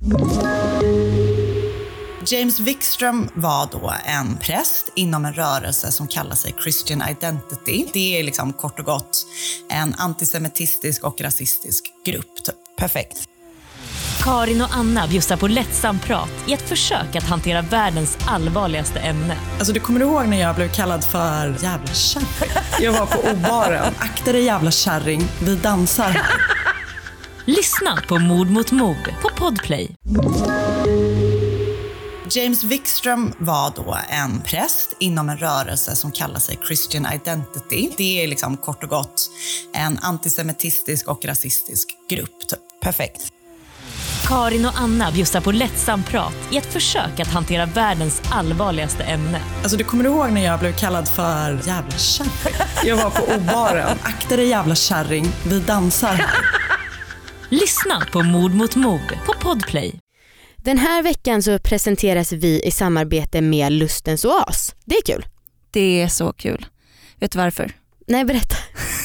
James Wikström var då en präst inom en rörelse som kallar sig Christian Identity. Det är liksom kort och gott en antisemitistisk och rasistisk grupp. Typ. Perfekt. Karin och Anna bjussar på lättsam prat i ett försök att hantera världens allvarligaste ämne. Alltså du kommer ihåg när jag blev kallad för jävla kärring? Jag var på obaren. Akta dig jävla kärring, vi dansar här. Lyssna på Mord mot mord på Podplay. James Wikström var då en präst inom en rörelse som kallar sig Christian Identity. Det är liksom kort och gott en antisemitistisk och rasistisk grupp. Typ. Perfekt. Karin och Anna bjussar på lättsam prat i ett försök att hantera världens allvarligaste ämne. Alltså du kommer ihåg när jag blev kallad för jävla kärring? Jag var på obaren. Akta dig jävla kärring, vi dansar här. Lyssna på Mord mot mord på Podplay. Den här veckan så presenteras vi i samarbete med Lustens Oas. Det är kul. Det är så kul. Vet du varför? Nej, berätta.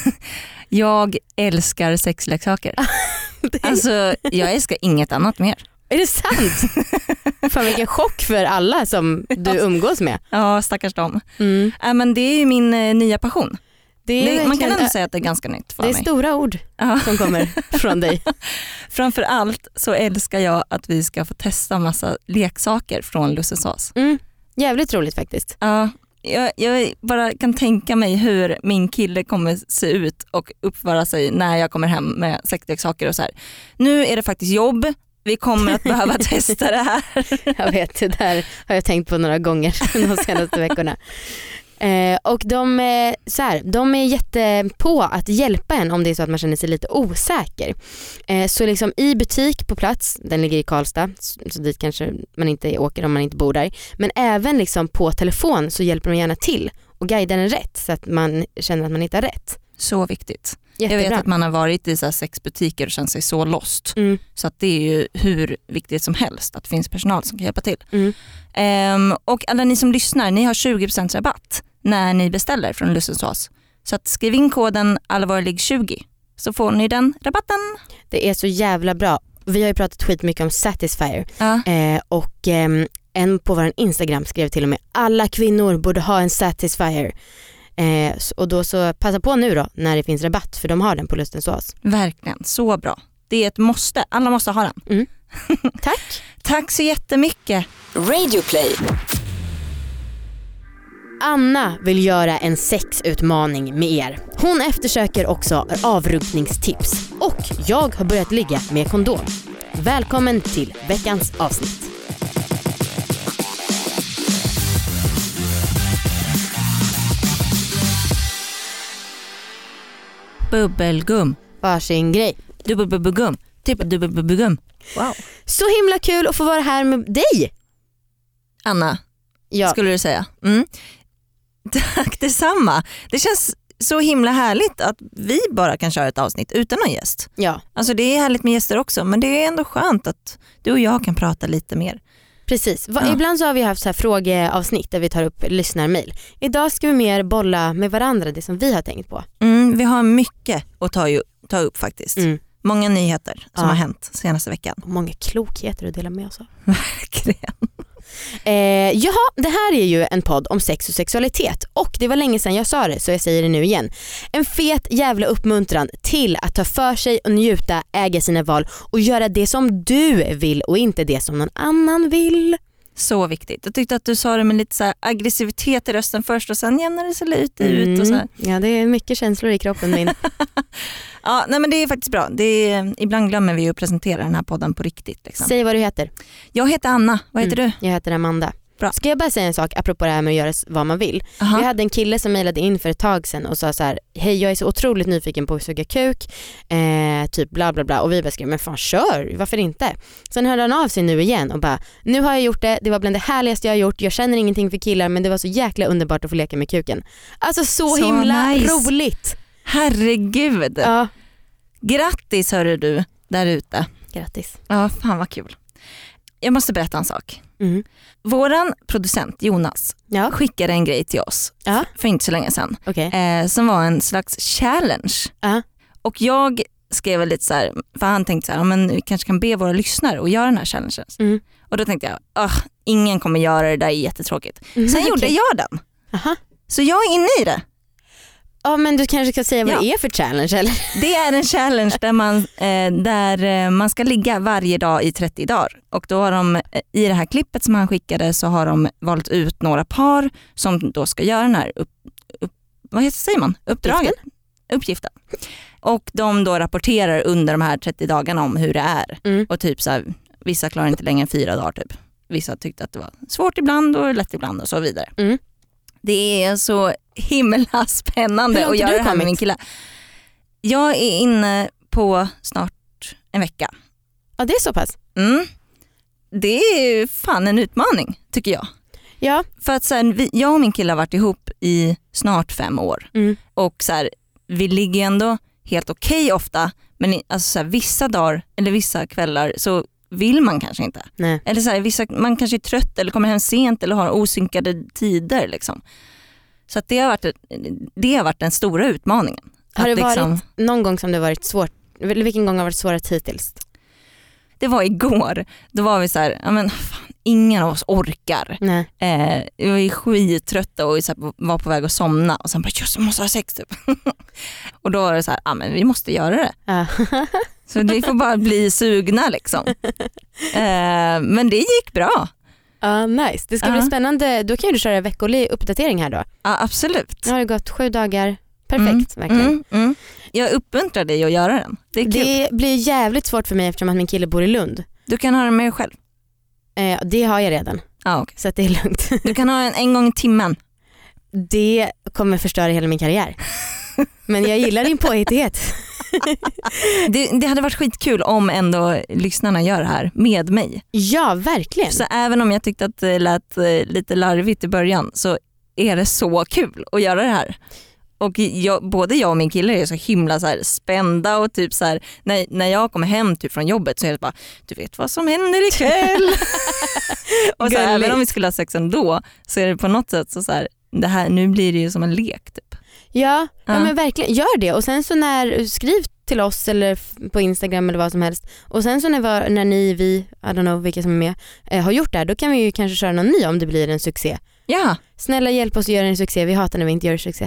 Jag älskar sexleksaker. Alltså, jag älskar inget annat mer. Är det sant? Fan, vilken chock för alla som du umgås med. Ja, stackars dem. Men det är ju min nya passion. Man kan ändå säga att det är ganska nytt för mig. Det är stora ord som kommer från dig. Framför allt så älskar jag att vi ska få testa massa leksaker från Lustens Oas. Jävligt roligt faktiskt. Ja, jag bara kan tänka mig hur min kille kommer se ut och uppföra sig när jag kommer hem med sexleksaker och så här. Nu är det faktiskt jobb. Vi kommer att behöva testa det här. Jag vet, det där har jag tänkt på några gånger de senaste veckorna. Och de är jättepå att hjälpa en om det är så att man känner sig lite osäker. Så liksom i butik på plats, den ligger i Karlstad, så dit kanske man inte åker om man inte bor där. Men även liksom på telefon så hjälper de gärna till och guidar en rätt så att man känner att man hittar rätt. Så viktigt. Jättebra. Jag vet att man har varit i så här 6 butiker och känt sig så lost. Så att det är ju hur viktigt som helst att det finns personal som kan hjälpa till. Och alla ni som lyssnar, ni har 20% rabatt när ni beställer från Lustens Oas. Så att skriv in koden allvarlig20 så får ni den rabatten. Det är så jävla bra. Vi har ju pratat skitmycket om Satisfyer. Och en på vår Instagram skrev till och med alla kvinnor borde ha en Satisfyer. Och då så passa på nu då när det finns rabatt, för de har den på Lustens Oas. Verkligen, så bra. Det är ett måste, alla måste ha den. Tack. Tack så jättemycket. Radioplay. Anna vill göra en sexutmaning med er. Hon eftersöker också avrunkningstips. Och jag har börjat ligga med kondom. Välkommen till veckans avsnitt. Bubbelgum. Varsin grej. Dubbelbubbelgum. Typ dubbelbubbelgum. Wow. Så himla kul att få vara här med dig. Anna, skulle du säga. Tack detsamma. Det känns så himla härligt att vi bara kan köra ett avsnitt utan någon gäst. Ja. Alltså det är härligt med gäster också, men det är ändå skönt att du och jag kan prata lite mer. Precis. Ibland så har vi haft så här frågeavsnitt där vi tar upp lyssnarmail. Idag ska vi mer bolla med varandra det som vi har tänkt på. Vi har mycket att ta upp faktiskt. Många nyheter som har hänt senaste veckan. Och många klokheter att dela med oss av. Verkligen. Det här är ju en podd om sex och sexualitet. Och det var länge sedan jag sa det, så jag säger det nu igen. En fet jävla uppmuntran till att ta för sig och njuta, äga sina val och göra det som du vill och inte det som någon annan vill. Så viktigt. Jag tyckte att du sa det med lite så här aggressivitet i rösten först och sen jämnar det sig lite ut. Och så här. Ja, det är mycket känslor i kroppen min. Ja, nej, men det är faktiskt bra. Ibland glömmer vi att presentera den här podden på riktigt. Liksom. Säg vad du heter. Jag heter Anna. Vad heter du? Jag heter Amanda. Bra. Ska jag bara säga en sak apropå det här med att göra vad man vill. Vi hade en kille som mejlade in för ett tag sedan och sa så här: hej, jag är så otroligt nyfiken på att suga kuk, typ bla bla bla. Och vi bara skrev, men fan kör, varför inte? Sen hörde han av sig nu igen och bara, nu har jag gjort det var bland det härligaste jag har gjort. Jag känner ingenting för killar, men det var så jäkla underbart att få leka med kuken. Alltså så himla nice. Roligt. Herregud. Ja. Grattis hörru du där ute. Grattis. Ja, fan vad kul. Jag måste berätta en sak. Våran producent Jonas skickade en grej till oss för inte så länge sedan. Okay. Som var en slags challenge. Och jag skrev jag lite så här, för han tänkte så här, men vi kanske kan be våra lyssnare att göra den här challengen. Och då tänkte jag, ingen kommer göra det där, är jättetråkigt. Sen gjorde jag den. Så jag är inne i det. Ja, men du kanske ska säga vad det är för challenge, eller? Det är en challenge där man ska ligga varje dag i 30 dagar. Och då har de, i det här klippet som han skickade, så har de valt ut några par som då ska göra den här uppgiften. Och de då rapporterar under de här 30 dagarna om hur det är. Och typ så här, vissa klarar inte längre än 4 dagar typ. Vissa tyckte att det var svårt ibland och lätt ibland och så vidare. Det är så himla spännande att göra det här med min kille. Jag är inne på snart en vecka. Ja, det är så pass. Det är fan en utmaning, tycker jag. Ja. För att så här, jag och min kille har varit ihop i snart 5 år. Och så här, vi ligger ändå helt okej ofta. Men alltså så här, vissa dagar eller vissa kvällar så vill man kanske inte. Nej. Eller så här, man kanske är trött eller kommer hem sent eller har osynkade tider liksom. Så att det har varit den stora utmaningen. Har det varit liksom, någon gång som det varit svårt? Vilken gång har varit svårast hittills? Det var igår. Då var vi så här, ja men fan, ingen av oss orkar. Nej. Vi var skittrötta och så här, var på väg att somna. Och sen bara, jag måste ha sex typ. Och då var det så här, ja men vi måste göra det. Så vi får bara bli sugna liksom. Men det gick bra. Nice. Det ska bli spännande. Då kan ju du köra veckolig uppdatering här då. Ja, absolut. Nu har det gått 7 dagar. Perfekt, verkligen. Jag uppmuntrar dig att göra den. Det är kul. Det blir jävligt svårt för mig eftersom att min kille bor i Lund. Du kan ha den med dig själv. Det har jag redan. Okay. Så att det är lugnt. Du kan ha en gång i timmen. Det kommer förstöra hela min karriär. Men jag gillar din påhittighet. Det hade varit skitkul om ändå lyssnarna gör det här med mig. Ja, verkligen. Så även om jag tyckte att det lät lite larvigt i början, så är det så kul att göra det här. Och både jag och min kille är så himla så här spända och typ så här, när jag kommer hem typ från jobbet så är det bara, du vet vad som händer ikväll. Och så här, även om vi skulle ha sex ändå så är det på något sätt så här, det här, nu blir det ju som en lek typ. Ja, men verkligen, gör det. Och sen så skriv till oss eller på Instagram eller vad som helst. Och sen så när vi, I don't know vilka som är med, har gjort det här, då kan vi ju kanske köra någon ny om det blir en succé. Ja. Snälla hjälp oss att göra en succé. Vi hatar när vi inte gör succé.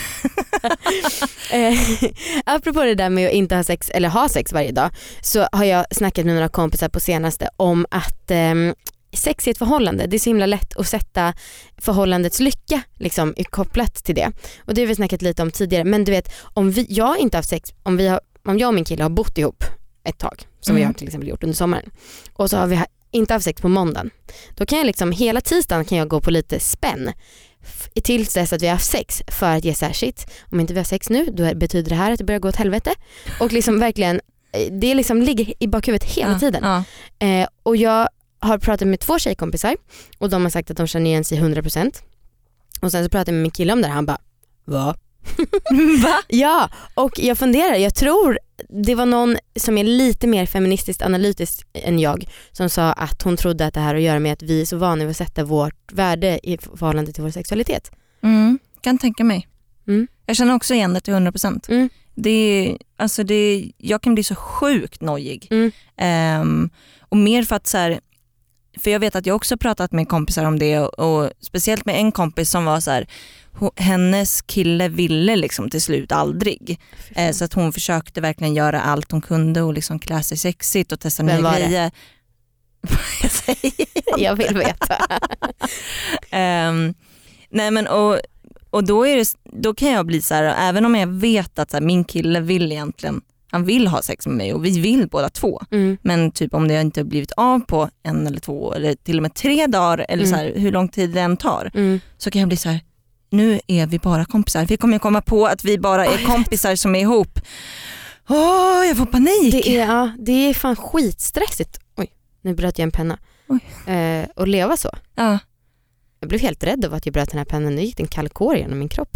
Apropå det där med att inte ha sex eller ha sex varje dag, så har jag snackat med några kompisar på senaste om att sex i ett förhållande, det är så himla lätt att sätta förhållandets lycka liksom kopplat till det. Och det har vi snackat lite om tidigare. Men du vet, om jag inte har haft sex, om jag och min kille har bott ihop ett tag, som vi har till exempel gjort under sommaren, och så har vi inte haft sex på måndagen, då kan jag liksom hela tisdagen kan jag gå på lite spänn tills dess att vi har haft sex, för att ge så här, shit, om inte vi har sex nu, då betyder det här att det börjar gå åt helvete. Och liksom verkligen, det liksom ligger i bakhuvudet hela tiden. Och jag har pratat med 2 tjejkompisar och de har sagt att de känner igen sig 100%. Och sen så pratade jag med min kille om det här, han bara, va? Va? Ja, och jag funderar, jag tror det var någon som är lite mer feministiskt analytisk än jag som sa att hon trodde att det här har att göra med att vi är så vana vid att sätta vårt värde i förhållande till vår sexualitet. Kan tänka mig. Jag känner också igen det till 100%. Jag kan bli så sjukt nojig. Och mer för att så här, för jag vet att jag också pratat med kompisar om det, och speciellt med en kompis som var så här, hennes kille ville liksom till slut aldrig. Så att hon försökte verkligen göra allt hon kunde och liksom klä sig sexigt och testa nya grejer. Jag vill veta. Nej men och då kan jag bli så här, även om jag vet att så här, min kille vill egentligen, han vill ha sex med mig och vi vill båda två. Men typ om det inte har blivit av på 1 eller 2 eller till och med 3 dagar eller så här, hur lång tid den tar, så kan jag bli så här, nu är vi bara kompisar. Vi kommer komma på att vi bara är kompisar som är ihop. Jag får panik. Det är fan skitstressigt. Oj, nu bröt jag en penna. Och leva så. Ja. Jag blev helt rädd av att jag bröt den här pennan. Nu gick det en kall kår genom min kropp.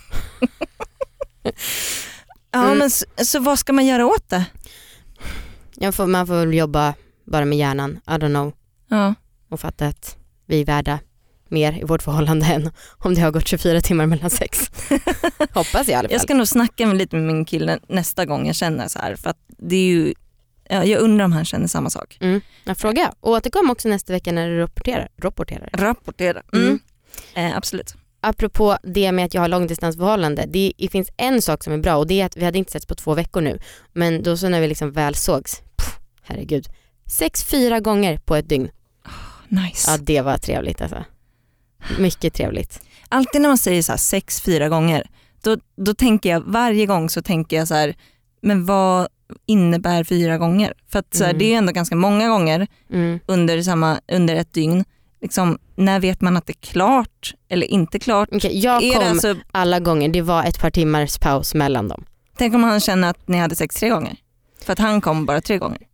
Men så vad ska man göra åt det? Man får väl jobba bara med hjärnan. I don't know. Ja. Och fatta att vi är värda mer i vårt förhållande än om det har gått 24 timmar mellan sex. Hoppas jag i alla fall. Jag ska nog snacka lite med min kille nästa gång jag känner så här, för att det är ju, jag undrar om han känner samma sak. Jag frågar. Och återkom också nästa vecka när du rapporterar. Absolut. Apropå det med att jag har långdistansförhållande, det finns en sak som är bra, och det är att vi hade inte setts på 2 veckor nu, men då så när vi liksom väl sågs, herregud, 6-4 gånger på ett dygn. Nice. Ja, det var trevligt alltså. Mycket trevligt. Alltid när man säger så här 6-4 gånger, då tänker jag, varje gång så tänker jag så här, men vad innebär 4 gånger? För att så här, det är ju ändå ganska många gånger under ett dygn. Liksom, när vet man att det är klart eller inte klart? Okay, jag kom alla gånger, det var ett par timmars paus mellan dem. Tänk om han känner att ni hade sex 3 gånger. För att han kom bara 3 gånger.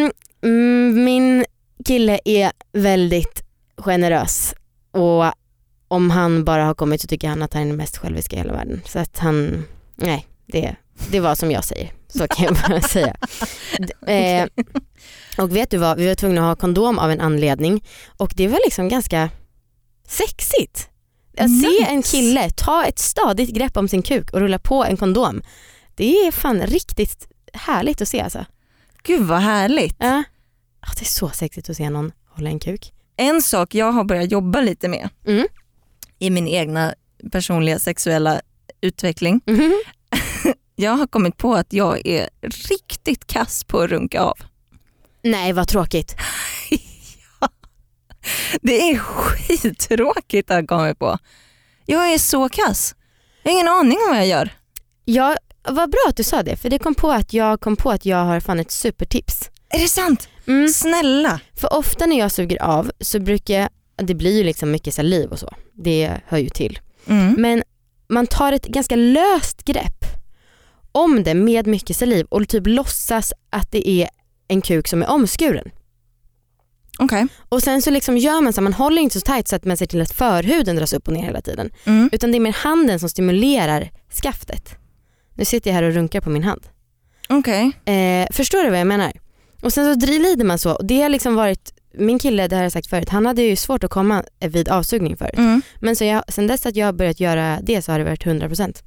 Min kille är väldigt generös, och om han bara har kommit så tycker han att han är den mest själviska i hela världen. Så att han, nej, det var som jag säger. Så kan jag bara säga. Okay. Och vet du vad, vi var tvungna att ha kondom av en anledning, och det var liksom ganska sexigt. Att se en kille ta ett stadigt grepp om sin kuk och rulla på en kondom. Det är fan riktigt härligt att se alltså. Gud vad härligt. Ja, det är så sexigt att se någon hålla en kuk. En sak jag har börjat jobba lite med i min egna personliga sexuella utveckling. Jag har kommit på att jag är riktigt kass på att runka av. Nej, vad tråkigt. Ja, det är skittråkigt att komma på. Jag är så kass. Jag har ingen aning om vad jag gör. Ja, vad bra att du sa det, för det kom på att jag har fan ett supertips. Är det sant? Snälla. För ofta när jag suger av så brukar det blir ju liksom mycket saliv och så. Det hör ju till. Men man tar ett ganska löst grepp om det med mycket saliv och typ låtsas att det är en kuk som är omskuren. Okay. Och sen så liksom gör man så, man håller inte så tajt så att man ser till att förhuden dras upp och ner hela tiden. Utan det är mer handen som stimulerar skaftet. Nu sitter jag här och runkar på min hand. Okay. Förstår du vad jag menar? Och sen så lider man så. Och det har liksom varit, min kille, det har jag sagt förut, han hade ju svårt att komma vid avsugning förut. Men så sen dess att jag har börjat göra det så har det varit 100%.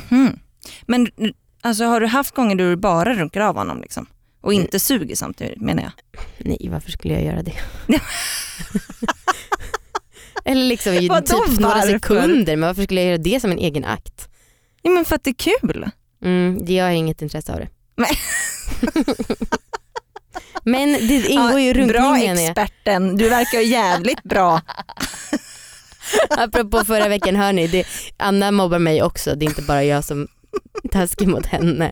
Men alltså, har du haft gånger då du bara runkar av honom liksom? Och inte suger samtidigt, menar jag? Nej, varför skulle jag göra det? Eller liksom i typ några sekunder. Men varför skulle jag göra det som en egen akt? Ja, men för att det är kul. Jag har inget intresse av det. Men det ingår ju runkningen. Bra experten, du verkar jävligt bra. Apropå förra veckan, hör ni, Anna mobbar mig också. Det är inte bara jag som taskig mot henne.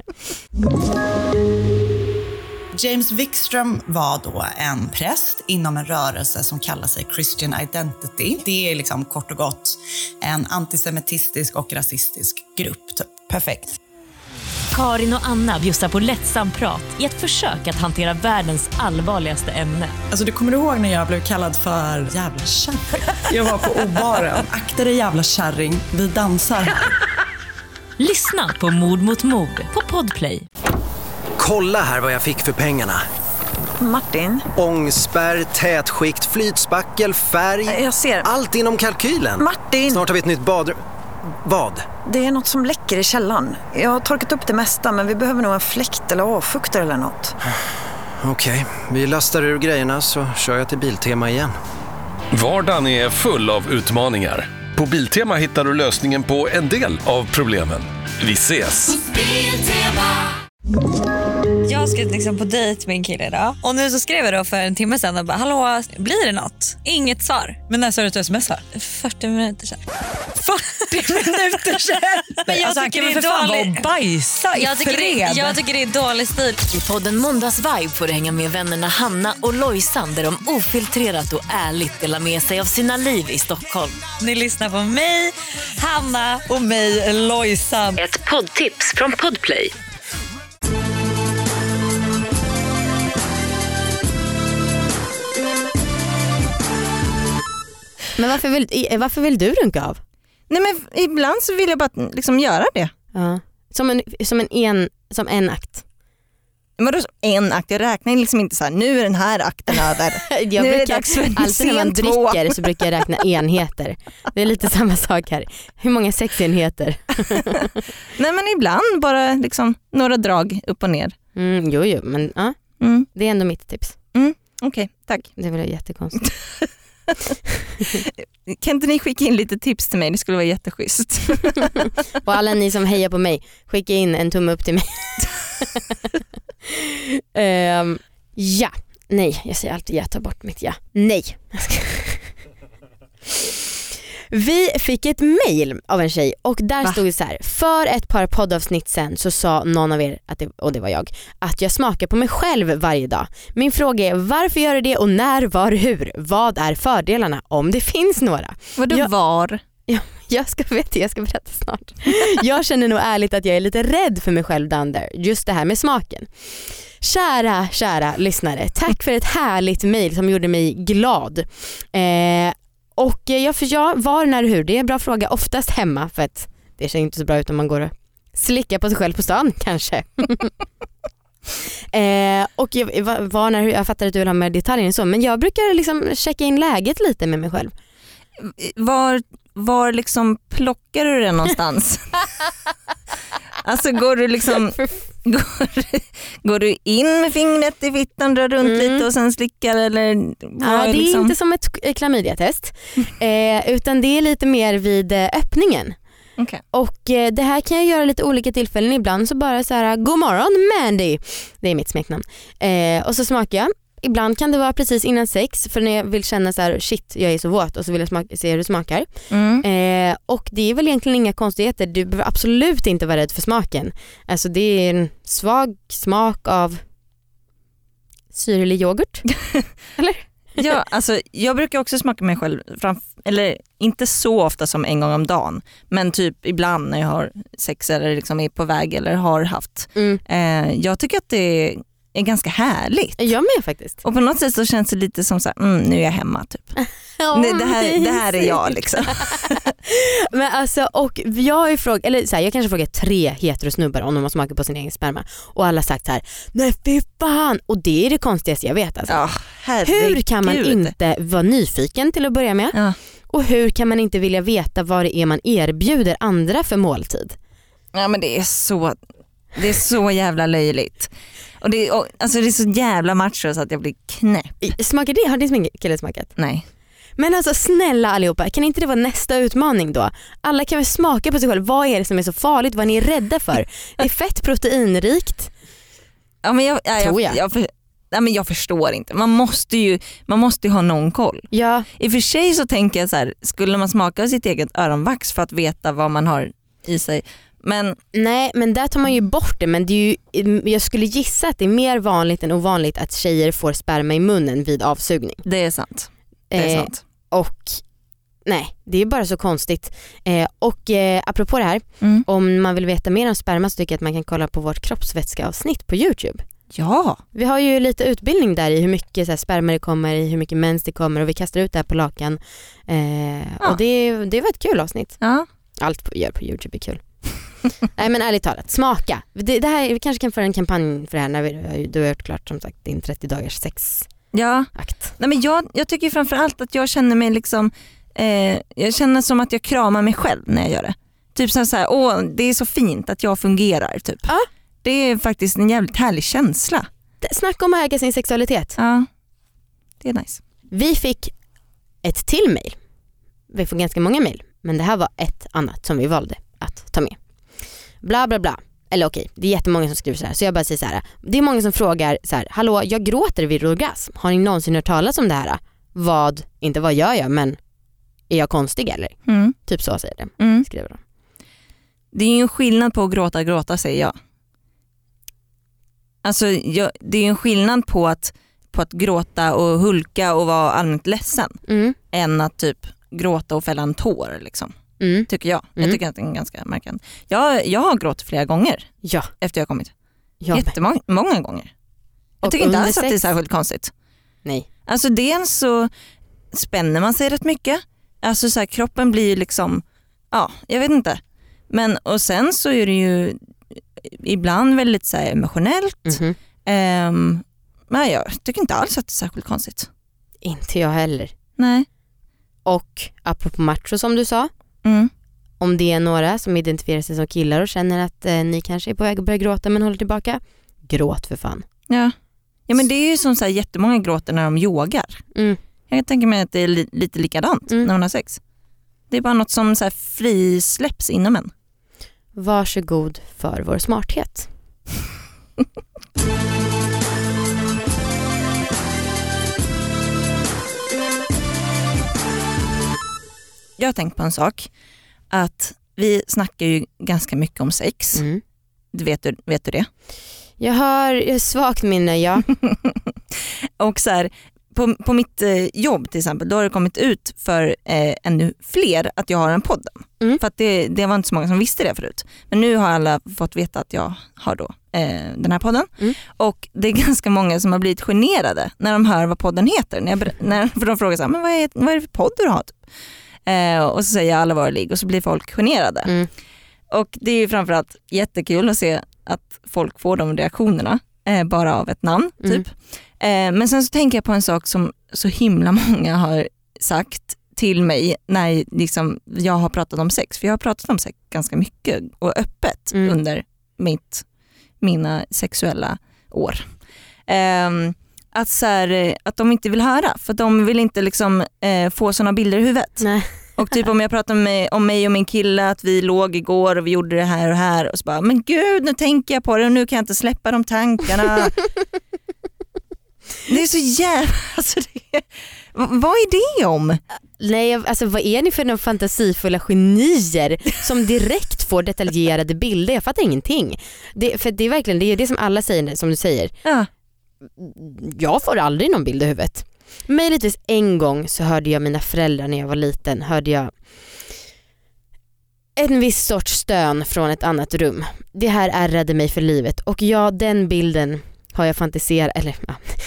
James Wikström var då en präst inom en rörelse som kallar sig Christian Identity. Det är liksom kort och gott en antisemitistisk och rasistisk grupp. Perfekt. Karin och Anna bjussar på lättsam prat i ett försök att hantera världens allvarligaste ämne. Alltså, du kommer ihåg när jag blev kallad för jävla kärring? Jag var på obaren. Akta dig jävla kärring, vi dansar här. Lyssna på Mord mot mord på Podplay. Kolla här vad jag fick för pengarna. Martin. Ångspärr, tätskikt, flytspackel, färg. Jag ser. Allt inom kalkylen. Martin. Snart har vi ett nytt badrum. Vad? Det är något som läcker i källaren. Jag har torkat upp det mesta, men vi behöver nog en fläkt eller avfuktare eller något. Okej, vi lastar ur grejerna så kör jag till Biltema igen. Vardagen är full av utmaningar. På Biltema hittar du lösningen på en del av problemen. Vi ses! Jag ska liksom på dejt med en kille idag. Och nu så skrev jag då för en timme sedan och bara, hallå, blir det något? Inget svar. Men när sa du att du smsar? 40 minuter sedan. 40 minuter sedan? Men jag tycker det är dålig. Bajsa i fred. Jag tycker det är dålig stil. I podden Måndagsvibe får du hänga med vännerna Hanna och Lojsan där de ofiltrerat och ärligt delar med sig av sina liv i Stockholm. Ni lyssnar på mig, Hanna och mig, Lojsan. Ett poddtips från Podplay. Men varför vill du runka av? Nej, men ibland så vill jag bara liksom göra det. Ja. Som en akt. Men då en akt, jag räknar liksom inte så här, nu är den här akten över. Nu är det dags för alltid när man dricker så brukar jag räkna enheter. Det är lite samma sak här. Hur många sexenheter? Nej men ibland bara liksom några drag upp och ner. Jo, men ja. Det är ändå mitt tips. Okej, tack. Det var jättekonstigt. Kan inte ni skicka in lite tips till mig? Det skulle vara jätteschysst. Och alla ni som hejar på mig, skicka in en tumme upp till mig. Ja, nej, jag säger alltid jag tar bort mitt ja. Nej. Vi fick ett mejl av en tjej och där stod det så här: för ett par poddavsnitt sen så sa någon av er, och det var jag, att jag smakar på mig själv varje dag. Min fråga är, varför gör du det och när, var, hur? Vad är fördelarna om det finns några? Vadå var? Jag ska berätta snart. Jag känner nog ärligt att jag är lite rädd för mig själv down there. Just det här med smaken. Kära lyssnare, tack för ett härligt mejl som gjorde mig glad. Och var, när, hur? Det är en bra fråga. Oftast hemma, för att det ser inte så bra ut om man går och slickar på sig själv på stan kanske. Och var, när, hur? Jag fattar att du vill ha med detaljer så, men jag brukar liksom checka in läget lite med mig själv. Var liksom plockar du det någonstans? Alltså går du liksom går du in med fingret i fittan, drar runt lite och sen slickar, eller det är liksom... inte som ett klamydiatest utan det är lite mer vid öppningen. Okay. Och det här kan jag göra lite olika tillfällen. Ibland så bara så här: god morgon Mandy, det är mitt smeknamn, och så smakar jag. Ibland kan det vara precis innan sex, för när jag vill känna så här: shit, jag är så våt, och så vill jag se hur det smakar. Och det är väl egentligen inga konstigheter. Du behöver absolut inte vara rädd för smaken. Alltså det är en svag smak av syrlig yoghurt. Eller? Ja, alltså jag brukar också smaka mig själv eller inte så ofta som en gång om dagen, men typ ibland när jag har sex eller liksom är på väg eller har haft. Jag tycker att det är ganska härligt. Jag med faktiskt. Och på något sätt så känns det lite som så här, nu är jag hemma typ. Det här är jag liksom. Men alltså, och jag har ju frågat, eller så här, jag kanske frågat 3 heterosnubbar om de har smakat på sin egen sperma, och alla sagt så här: nej fy fan. Och det är det konstigaste jag vet alltså. Hur kan man inte vara nyfiken till att börja med? Ja. Och hur kan man inte vilja veta vad det är man erbjuder andra för måltid? Ja, men det är så jävla löjligt. Och det är så jävla macho så att jag blir knäpp. Smakar det? Har din kille smakat? Nej. Men alltså snälla allihopa, kan inte det vara nästa utmaning då? Alla kan väl smaka på sig själv. Vad är det som är så farligt? Vad är ni rädda för? Det är fett proteinrikt. Ja, men jag förstår inte. Man måste ju ha någon koll. Ja. I och för sig så tänker jag så här: skulle man smaka sitt eget öronvax för att veta vad man har i sig? Men... Nej, men där tar man ju bort det. Men det är ju, jag skulle gissa att det är mer vanligt än ovanligt att tjejer får sperma i munnen vid avsugning. Det är sant. Och nej, det är bara så konstigt. Apropå det här, om man vill veta mer om sperma så tycker jag att man kan kolla på vårt kroppsvätskeavsnitt på YouTube. Ja. Vi har ju lite utbildning där i hur mycket så här, sperma det kommer, i hur mycket mens det kommer, och vi kastar ut det här på lakan. Och det var ett kul avsnitt. Ja. Allt vi gör på YouTube är kul. Nej, men ärligt talat, smaka. Det här, vi kanske kan föra en kampanj för det här när du har gjort klart som sagt din 30 dagars sexakt. Ja. Nej, men jag tycker framförallt att jag känner mig liksom jag känner som att jag kramar mig själv när jag gör det. Typ så här, det är så fint att jag fungerar typ. Ja. Det är faktiskt en jävligt härlig känsla. Snacka om att äga sin sexualitet. Ja. Det är nice. Vi fick ett till mejl. Vi får ganska många mejl, men det här var ett annat som vi valde att ta med. Bla bla bla. Eller okej, det är jättemånga som skriver så här. Så jag bara säger så här: det är många som frågar så här: hallå, jag gråter vid orgasm. Har ni någonsin hört talas om det här? Inte vad gör jag, men är jag konstig eller? Typ så säger det. Skriver de. Det är ju en skillnad på att gråta säger jag. Alltså det är ju en skillnad på att gråta och hulka och vara allmänt ledsen än att typ gråta och fälla en tår liksom. Tycker jag. Jag tycker att det är ganska märkande. Jag har gråtit flera gånger efter jag kommit. Jättemånga gånger. Jag tycker inte alls att det är särskilt konstigt. Nej. Alltså dels så spänner man sig rätt mycket. Alltså så här, kroppen blir liksom, jag vet inte. Men och sen så är det ju ibland väldigt så här emotionellt. Men jag tycker inte alls att det är särskilt konstigt. Inte jag heller. Nej. Och apropå macho som du sa, om det är några som identifierar sig som killar och känner att ni kanske är på väg att börja gråta men håller tillbaka, gråt för fan. Ja men det är ju som så här, jättemånga gråter när de yogar. Jag tänker mig att det är lite likadant när man har sex. Det är bara något som så här frisläpps inom en. Varsågod för vår smarthet. Jag har tänkt på en sak. Att vi snackar ju ganska mycket om sex. Vet du det? Jag har svagt minne, ja. Och så här, på mitt jobb till exempel, då har det kommit ut för ännu fler att jag har en podden. För att det var inte så många som visste det förut. Men nu har alla fått veta att jag har då den här podden. Och det är ganska många som har blivit generade när de hör vad podden heter. För de frågar så här, men vad är det för podd du har? Typ. Och så säger jag alla var ligg och så blir folk generade. Och det är ju framförallt jättekul att se att folk får de reaktionerna bara av ett namn typ. Men sen så tänker jag på en sak som så himla många har sagt till mig när liksom jag har pratat om sex. För jag har pratat om sex ganska mycket och öppet under mina sexuella år. Att, så här, att de inte vill höra. För de vill inte liksom, få såna bilder i huvudet. Nej. Och typ om jag pratar om mig och min kille att vi låg igår och vi gjorde det här och här. Och så bara, men gud, nu tänker jag på det och nu kan jag inte släppa de tankarna. Det är så jävla... Alltså vad är det om? Nej, alltså vad är ni för några fantasifulla genier som direkt får detaljerade bilder? Jag fattar ingenting. För det är verkligen det som alla säger, som du säger. Ja. Jag får aldrig någon bild i huvudet. Möjligtvis en gång så hörde jag mina föräldrar när jag var liten, hörde jag en viss sorts stön från ett annat rum. Det här ärrade mig för livet och den bilden har jag fantiserat, eller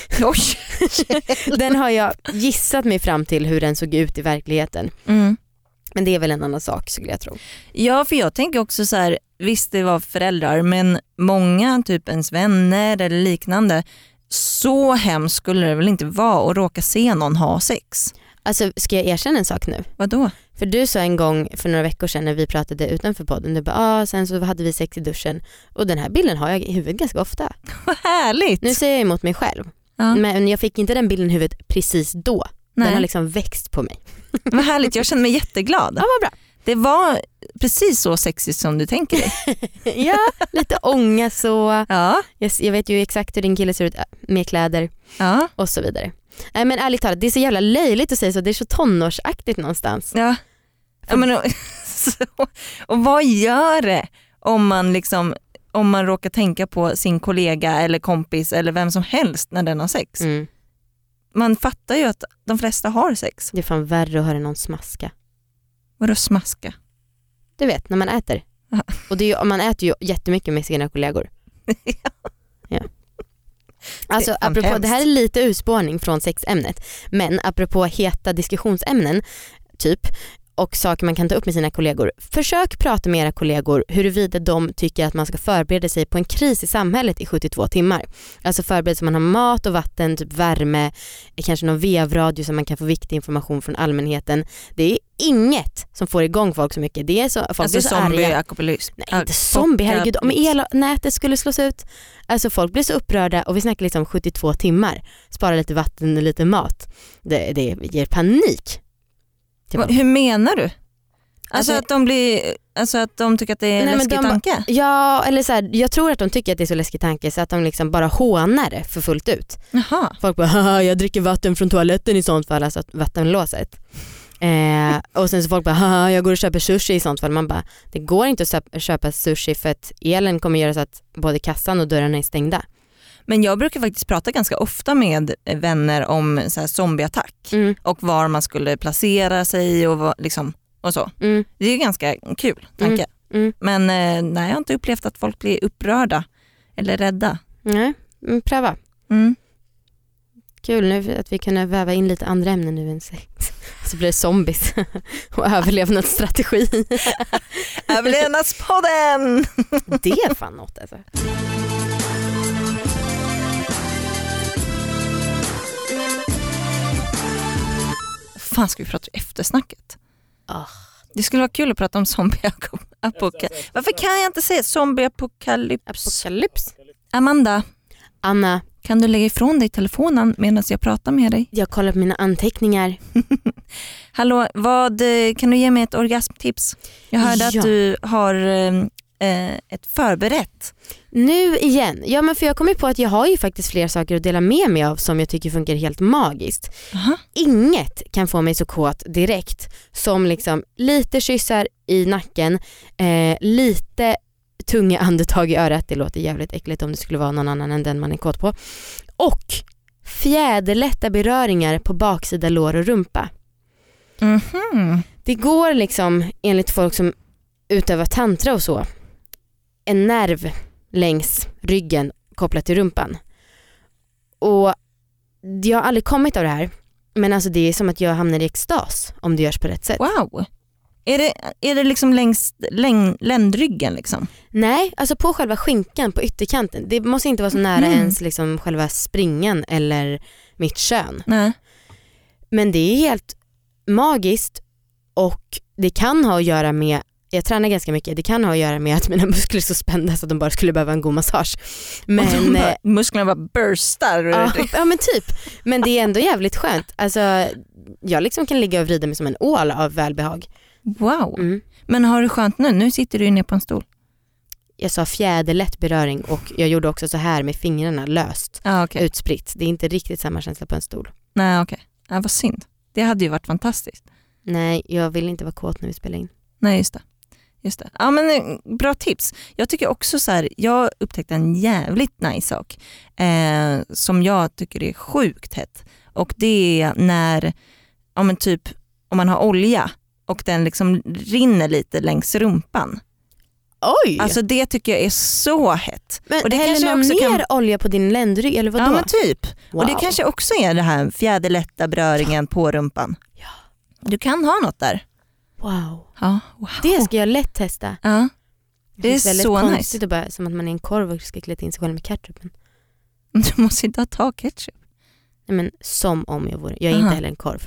den har jag gissat mig fram till hur den såg ut i verkligheten. Men det är väl en annan sak, skulle jag tro. Ja, för jag tänker också så här, visst det var föräldrar, men många, typ ens vänner eller liknande, så hemskt skulle det väl inte vara att råka se någon ha sex. Alltså, ska jag erkänna en sak nu? Vadå? För du sa en gång för några veckor sedan när vi pratade utanför podden, du bara, sen så hade vi sex i duschen. Och den här bilden har jag i huvudet ganska ofta. Vad härligt! Nu säger jag emot mig själv. Ja. Men jag fick inte den bilden i huvudet precis då. Nej. Den har liksom växt på mig. Vad härligt, jag känner mig jätteglad. Ja, vad bra. Det var precis så sexigt som du tänker dig. Ja, lite ånga så. Ja. Jag vet ju exakt hur din kille ser ut med kläder och så vidare. Nej, men ärligt talat, det är så jävla löjligt att säga så. Det är så tonårsaktigt någonstans. Ja. Men, och vad gör det om man råkar tänka på sin kollega eller kompis eller vem som helst när den har sex? Man fattar ju att de flesta har sex. Det är fan värre att höra någon smaska. Vadå smaska? Du vet, när man äter. Och man äter ju jättemycket med sina kollegor. Ja. Alltså apropå, det här är lite urspårning från sexämnet, men apropå heta diskussionsämnen typ, och saker man kan ta upp med sina kollegor. Försök prata med era kollegor huruvida de tycker att man ska förbereda sig på en kris i samhället i 72 timmar. Alltså förbereda sig, man har mat och vatten, typ värme, kanske någon vevradio så man kan få viktig information från allmänheten. Det är inget som får igång folk så mycket. Det är så, folk alltså blir så zombie-apokalyps. Nej, inte zombie, herregud. Om elnätet skulle slås ut. Alltså folk blir så upprörda och vi snackar liksom 72 timmar. Spara lite vatten och lite mat. Det ger panik. Hur menar du? Alltså att de tycker att det är en läskig tanke? Ja, eller så här, jag tror att de tycker att det är så läskig tanke så att de liksom bara hånar det för fullt ut. Jaha. Folk bara, haha, jag dricker vatten från toaletten i sånt fall, alltså vattenlåset. Och sen så folk bara, haha, jag går och köper sushi i sånt fall. Man bara, det går inte att köpa sushi för att elen kommer göra så att både kassan och dörrarna är stängda. Men jag brukar faktiskt prata ganska ofta med vänner om så här zombieattack och var man skulle placera sig och liksom och så. Det är ju ganska kul tanke. Men nej, jag har inte upplevt att folk blir upprörda eller rädda. Nej, pröva. Kul nu att vi kunde väva in lite andra ämnen nu än sex. Så blir det zombies och överlevnadsstrategi. Överlevnadspodden! Det är fan något alltså. fan ska vi prata eftersnacket? Det skulle vara kul att prata om zombieapokalyps. Varför kan jag inte säga zombieapokalyps? Amanda. Anna. Kan du lägga ifrån dig telefonen medan jag pratar med dig? Jag kollar på mina anteckningar. Hallå, kan du ge mig ett orgasmtips? Jag hörde att du har ett förberett. Nu igen. Ja, men för jag kommer på att jag har ju faktiskt fler saker att dela med mig av som jag tycker funkar helt magiskt. Inget kan få mig så kåt direkt som liksom lite kyssar i nacken, lite tunga andetag i örat. Det låter jävligt äckligt om det skulle vara någon annan än den man är kåt på. Och fjäderlätta beröringar på baksida lår och rumpa. Det går liksom, enligt folk som utövar tantra och så, en nerv längs ryggen kopplat till rumpan. Och jag har aldrig kommit av det här, men alltså det är som att jag hamnar i extas om det görs på rätt sätt. Wow. Är det liksom längs ländryggen liksom? Nej, alltså på själva skinkan på ytterkanten. Det måste inte vara så nära ens liksom själva springen eller mitt kön. Nej. Men det är helt magiskt och det kan ha att göra med, jag tränar ganska mycket, det kan ha att göra med att mina muskler är så spända så att de bara skulle behöva en god massage. Men musklerna bara burstar. Ja men typ. Men det är ändå jävligt skönt. Alltså jag liksom kan ligga och vrida mig som en ål av välbehag. Wow. Men har du skönt nu? Nu sitter du inne på en stol. Jag sa fjäderlätt beröring och jag gjorde också så här med fingrarna löst, utspritt. Det är inte riktigt samma känsla på en stol. Nej, okej. Ja, vad synd. Det hade ju varit fantastiskt. Nej, jag vill inte vara kåt när vi spelar in. Nej, just det. Ja, men bra tips. Jag tycker också så här, jag upptäckte en jävligt nice sak som jag tycker är sjukt hett. Och det är när, om man har olja och den liksom rinner lite längs rumpan. Oj! Alltså det tycker jag är så hett. Men och det häller man ner olja på din ländrygg eller vadå? Ja men typ. Wow. Och det kanske också är det här fjäderlätta beröringen på rumpan. Ja. Du kan ha något där. Wow. Ja, wow. Det ska jag lätt testa. Ja. Det är väldigt så konstigt nice. att bara, som att man är en korv och ska kleta in sig själv med ketchupen. Du måste inte ta ketchup. Nej men som om jag vore. Jag är inte heller en korv.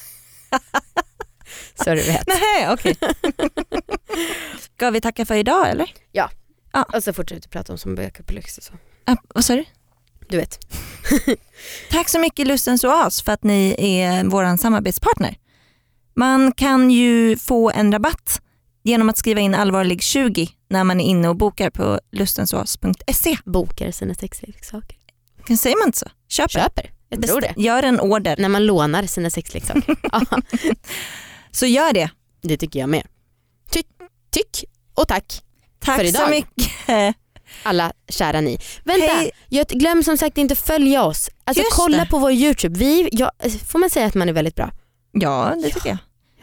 Så du vet. Nej, okej. Ska vi tacka för idag eller? Ja. Och så fortsätter vi prata om som böcker på lyx och så. Vad sa du? Du vet. Tack så mycket Lustens Oas för att ni är våran samarbetspartner. Man kan ju få en rabatt genom att skriva in allvarlig 20 när man är inne och bokar på lustensoas.se. Bokar sina sexleksaker. Säger man inte så? Köper. Jag tror det. Gör en order. När man lånar sina sexleksaker. Så gör det. Det tycker jag med. Tyck och tack. Tack för idag. Så mycket. Alla kära ni. Vänta, glöm som sagt inte följa oss. Alltså kolla på vår YouTube. Får man säga att man är väldigt bra? Ja, det tycker jag.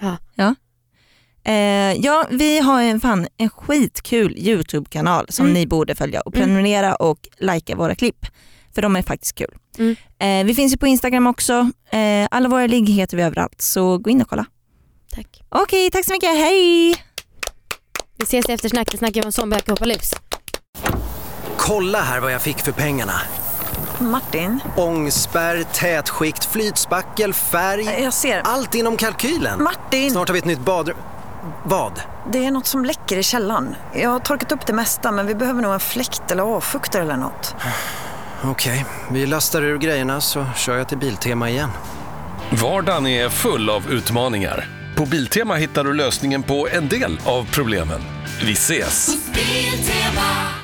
Ja. Vi har en skitkul YouTube-kanal som ni borde följa och prenumerera och likea våra klipp. För de är faktiskt kul. Vi finns ju på Instagram också. Alla våra ligg heter vi överallt. Så gå in och kolla. Tack. Okej, tack så mycket. Hej! Vi ses efter snack. Vi snackar om zombieapokalyps. Kolla här vad jag fick för pengarna. Martin? Ångspärr, tätskikt, flytspackel, färg. Jag ser. Allt inom kalkylen. Martin! Snart har vi ett nytt badrum. Vad? Det är något som läcker i källaren. Jag har torkat upp det mesta men vi behöver nog en fläkt eller avfuktare eller något. Okej, vi lastar ur grejerna så kör jag till Biltema igen. Vardagen är full av utmaningar. På Biltema hittar du lösningen på en del av problemen. Vi ses! Biltema.